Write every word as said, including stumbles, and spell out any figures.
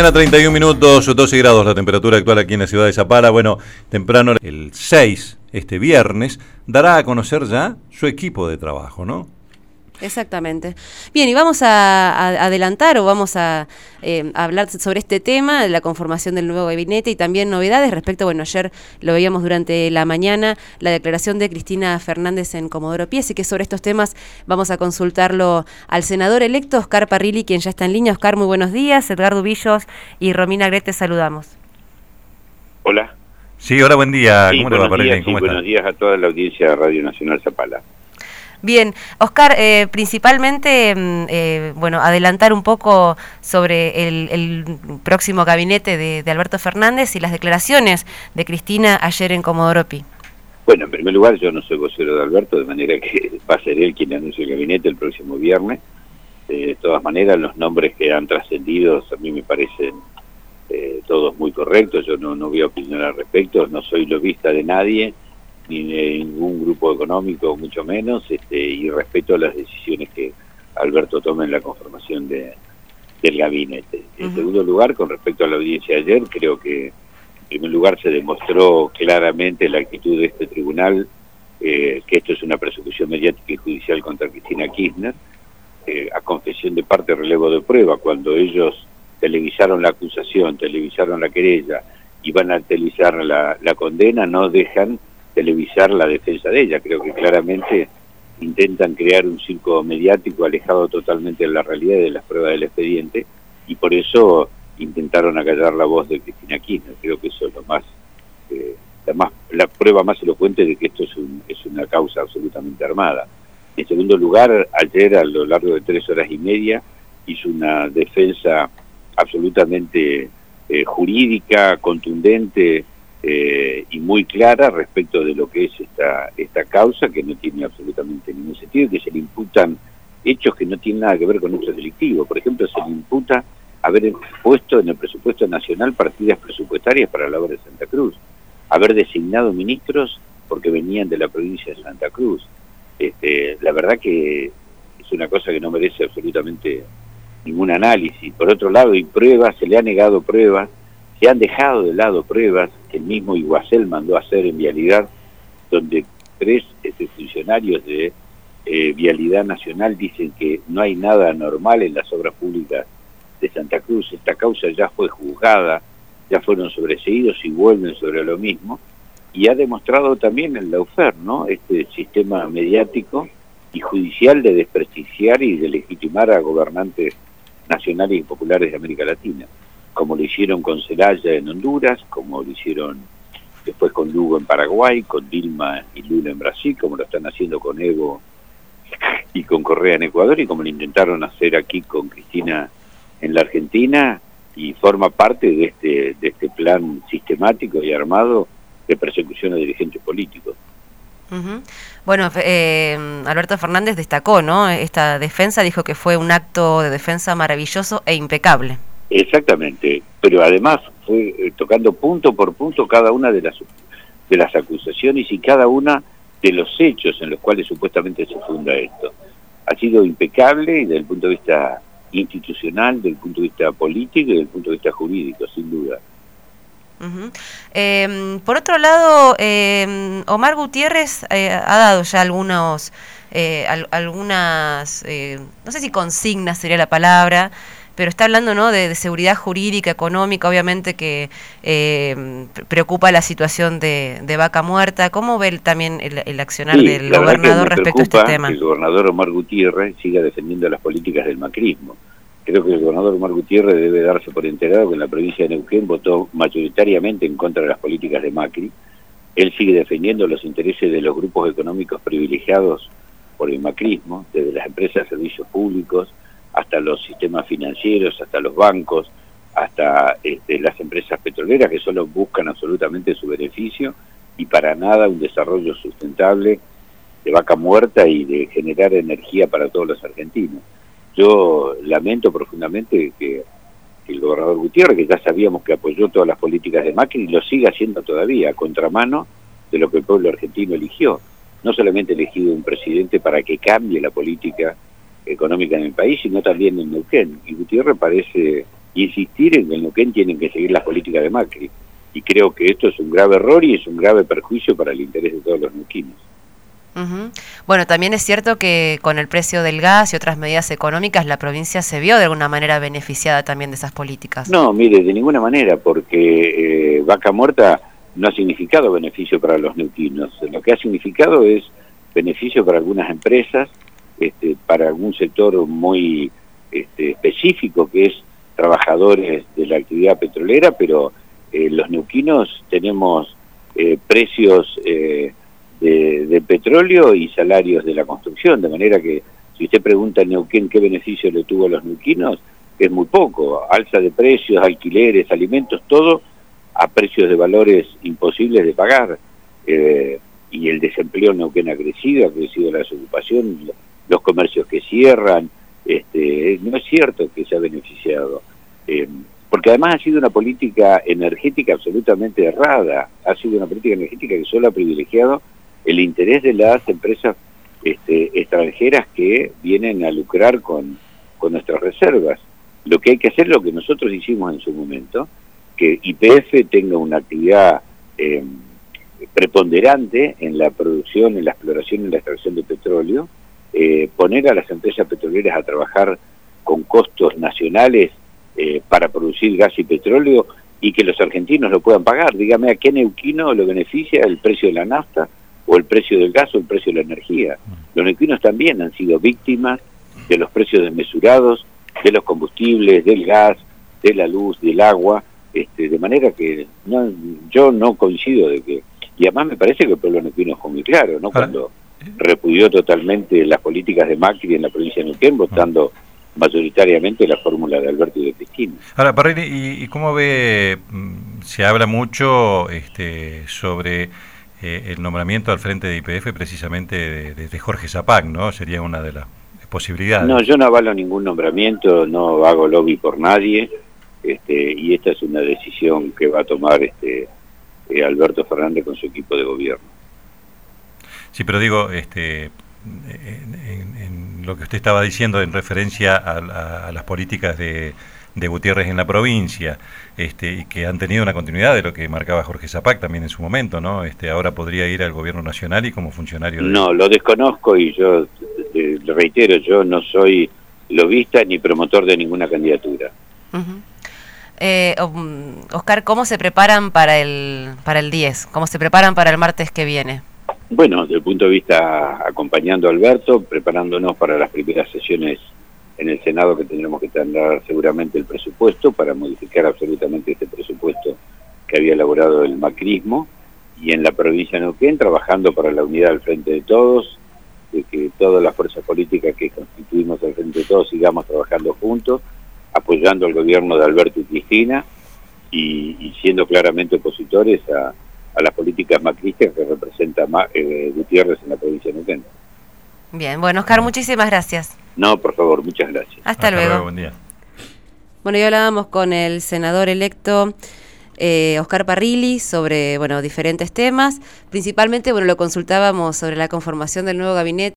mañana, treinta y un minutos, doce grados la temperatura actual aquí en la ciudad de Zapala. Bueno, temprano el seis, este viernes, dará a conocer ya su equipo de trabajo, ¿no? Exactamente. Bien, y vamos a, a adelantar o vamos a, eh, a hablar sobre este tema, de la conformación del nuevo gabinete y también novedades respecto, bueno, ayer lo veíamos durante la mañana, la declaración de Cristina Fernández en Comodoro Pi, así que sobre estos temas vamos a consultarlo al senador electo Oscar Parrilli, quien ya está en línea. Oscar, muy buenos días. Edgardo Villos y Romina Gret, te saludamos. Hola. Sí, hola, buen día. Sí, ¿Cómo te va, Parrilli? días, ¿Cómo sí, está? Buenos días a toda la audiencia de Radio Nacional Zapala. Bien, Oscar, eh, principalmente, eh, bueno, adelantar un poco sobre el, el próximo gabinete de, de Alberto Fernández y las declaraciones de Cristina ayer en Comodoro Pi. Bueno, en primer lugar, yo no soy vocero de Alberto, de manera que va a ser él quien anuncie el gabinete el próximo viernes. Eh, de todas maneras, los nombres que han trascendido a mí me parecen eh, todos muy correctos. Yo no, no voy a opinar al respecto, no soy lobista de nadie, ni de ningún grupo económico, mucho menos, este, y respeto las decisiones que Alberto tome en la conformación de, del gabinete. En uh-huh. segundo lugar, con respecto a la audiencia de ayer, creo que en primer lugar se demostró claramente la actitud de este tribunal, eh, que esto es una persecución mediática y judicial contra Cristina Kirchner, eh, a confesión de parte, relevo de prueba. Cuando ellos televisaron la acusación, televisaron la querella y van a televisar la, la condena, no dejan televisar la defensa de ella. Creo que claramente intentan crear un circo mediático alejado totalmente de la realidad y de las pruebas del expediente, y por eso intentaron acallar la voz de Cristina Kirchner. Creo que eso es lo más, eh, la más, la prueba más elocuente de que esto es, un, es una causa absolutamente armada. En segundo lugar, ayer a lo largo de tres horas y media hizo una defensa absolutamente eh, jurídica, contundente, Eh, y muy clara respecto de lo que es esta esta causa, que no tiene absolutamente ningún sentido, que se le imputan hechos que no tienen nada que ver con hechos delictivos. Por ejemplo, se le imputa haber puesto en el presupuesto nacional partidas presupuestarias para la obra de Santa Cruz, haber designado ministros porque venían de la provincia de Santa Cruz. Este, la verdad que es una cosa que no merece absolutamente ningún análisis. Por otro lado, hay pruebas, se le ha negado pruebas, se han dejado de lado pruebas que el mismo Iguacel mandó a hacer en Vialidad, donde tres este, funcionarios de eh, Vialidad Nacional dicen que no hay nada anormal en las obras públicas de Santa Cruz. Esta causa ya fue juzgada, ya fueron sobreseídos y vuelven sobre lo mismo, y ha demostrado también el Lawfare, ¿no?, este sistema mediático y judicial de desprestigiar y de legitimar a gobernantes nacionales y populares de América Latina, como lo hicieron con Zelaya en Honduras, como lo hicieron después con Lugo en Paraguay, con Dilma y Lula en Brasil, como lo están haciendo con Evo y con Correa en Ecuador, y como lo intentaron hacer aquí con Cristina en la Argentina, y forma parte de este, de este plan sistemático y armado de persecución a dirigentes políticos. Uh-huh. Bueno, eh, Alberto Fernández destacó, ¿no?, esta defensa, dijo que fue un acto de defensa maravilloso e impecable. Exactamente, pero además fue eh, tocando punto por punto cada una de las de las acusaciones y cada una de los hechos en los cuales supuestamente se funda esto. Ha sido impecable desde el punto de vista institucional, desde el punto de vista político y desde el punto de vista jurídico, sin duda. Uh-huh. Eh, por otro lado, eh, Omar Gutiérrez eh, ha dado ya algunos, eh, al, algunas, eh, no sé si consignas sería la palabra, pero está hablando, ¿no?, de, de seguridad jurídica, económica, obviamente que eh, preocupa la situación de, de Vaca Muerta. ¿Cómo ve el, también el, el accionar sí, del gobernador respecto a este tema? Que el gobernador Omar Gutiérrez siga defendiendo las políticas del macrismo. Creo que el gobernador Omar Gutiérrez debe darse por enterado que en la provincia de Neuquén votó mayoritariamente en contra de las políticas de Macri. Él sigue defendiendo los intereses de los grupos económicos privilegiados por el macrismo, desde las empresas de servicios públicos hasta los sistemas financieros, hasta los bancos, hasta este, las empresas petroleras, que solo buscan absolutamente su beneficio y para nada un desarrollo sustentable de Vaca Muerta y de generar energía para todos los argentinos. Yo lamento profundamente que el gobernador Gutiérrez, que ya sabíamos que apoyó todas las políticas de Macri, lo siga haciendo todavía, a contramano de lo que el pueblo argentino eligió. No solamente elegido un presidente para que cambie la política económica en el país, sino también en Neuquén. Y Gutiérrez parece insistir en que en Neuquén tienen que seguir las políticas de Macri. Y creo que esto es un grave error y es un grave perjuicio para el interés de todos los neuquinos. Uh-huh. Bueno, también es cierto que con el precio del gas y otras medidas económicas la provincia se vio de alguna manera beneficiada también de esas políticas. No, mire, de ninguna manera, porque eh, Vaca Muerta no ha significado beneficio para los neuquinos. Lo que ha significado es beneficio para algunas empresas, este, para algún sector muy este, específico que es trabajadores de la actividad petrolera, pero eh, los neuquinos tenemos eh, precios eh, de, de petróleo y salarios de la construcción, de manera que si usted pregunta en Neuquén qué beneficio le tuvo a los neuquinos, es muy poco, alza de precios, alquileres, alimentos, todo a precios de valores imposibles de pagar, eh, y el desempleo en Neuquén ha crecido, ha crecido la desocupación, los comercios que cierran, este, no es cierto que se ha beneficiado, eh, porque además ha sido una política energética absolutamente errada, ha sido una política energética que solo ha privilegiado el interés de las empresas este, extranjeras que vienen a lucrar con, con nuestras reservas. Lo que hay que hacer es lo que nosotros hicimos en su momento, que Y P F tenga una actividad eh, preponderante en la producción, en la exploración y en la extracción de petróleo, eh, poner a las empresas petroleras a trabajar con costos nacionales eh, para producir gas y petróleo y que los argentinos lo puedan pagar. Dígame, ¿a qué neuquino lo beneficia el precio de la nafta o el precio del gas o el precio de la energía? Los neuquinos también han sido víctimas de los precios desmesurados, de los combustibles, del gas, de la luz, del agua, este, de manera que no, yo no coincido de que, y además me parece que el pueblo neuquino fue muy claro, ¿no? Cuando repudió totalmente las políticas de Macri en la provincia de Neuquén, votando mayoritariamente la fórmula de Alberto y de Cristina. Ahora, Parrilli, ¿y, y cómo ve? Se habla mucho este, sobre eh, el nombramiento al frente de Y P F precisamente de, de, de Jorge Zapac, ¿no? Sería una de las posibilidades. No, yo no avalo ningún nombramiento, no hago lobby por nadie, este, y esta es una decisión que va a tomar este eh, Alberto Fernández con su equipo de gobierno. Sí, pero digo, este, en, en, en lo que usted estaba diciendo en referencia a, a, a las políticas de, de Gutiérrez en la provincia, este, y que han tenido una continuidad de lo que marcaba Jorge Zapac también en su momento, ¿no? Este, ahora podría ir al gobierno nacional y como funcionario de... No, lo desconozco y yo eh, le reitero, yo no soy lobista ni promotor de ninguna candidatura. Uh-huh. eh, Oscar, ¿cómo se preparan para el para el diez? ¿Cómo se preparan para el martes que viene? Bueno, desde el punto de vista acompañando a Alberto, preparándonos para las primeras sesiones en el Senado, que tendremos que tener seguramente el presupuesto para modificar absolutamente este presupuesto que había elaborado el macrismo, y en la provincia de Neuquén trabajando para la unidad al frente de todos, de que todas las fuerzas políticas que constituimos al frente de todos sigamos trabajando juntos, apoyando al gobierno de Alberto y Cristina y, y siendo claramente opositores a, a las políticas macristas que representa eh, Gutiérrez en la provincia de Neuquén. Bien, bueno, Oscar, muchísimas gracias. No, por favor, muchas gracias. Hasta, Hasta luego. luego. Buen día. Bueno, y hablábamos con el senador electo eh, Oscar Parrilli sobre, bueno, diferentes temas. Principalmente, bueno, lo consultábamos sobre la conformación del nuevo gabinete.